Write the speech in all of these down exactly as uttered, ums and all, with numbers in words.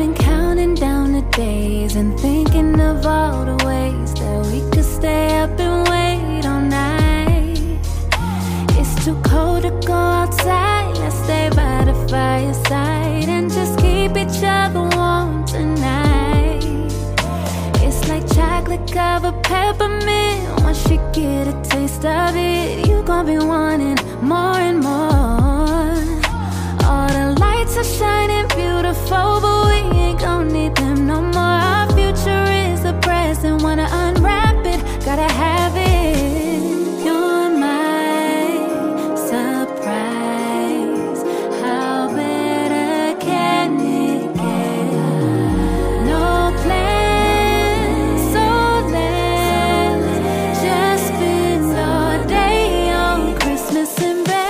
been counting down the days and thinking of all the ways that we could stay up and wait all night. It's too cold to go outside, let's stay by the fireside and just keep each other warm tonight. It's like chocolate covered peppermint. Once you get a taste of it, you gon' be wanting more and more. All the lights are shining beautiful, but we ain't gon' need them no more. Our future is the present, wanna unwrap it, gotta have it. You're my surprise, how better can it get? No plans, so let's just spend all day on Christmas in bed.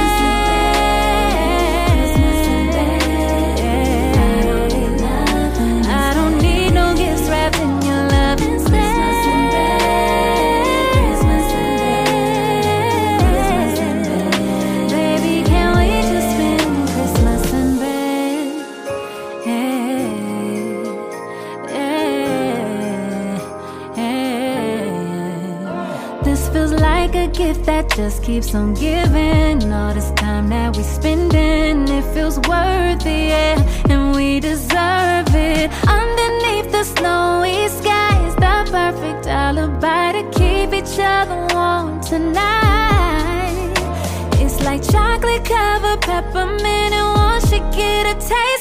I don't need no gifts wrapped in your love instead. Baby, can't wait to spend Christmas in bed. This feels like a gift that just keeps on giving. All this time that we spending, it feels worthy, yeah, and we deserve it. Underneath the snowy skies, the perfect alibi to keep each other warm tonight. It's like chocolate covered peppermint, and once you get a taste